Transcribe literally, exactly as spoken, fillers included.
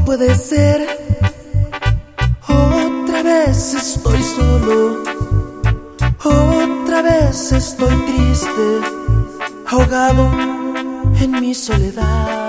puede ser. Otra vez estoy solo, otra vez estoy triste, ahogado en mi soledad.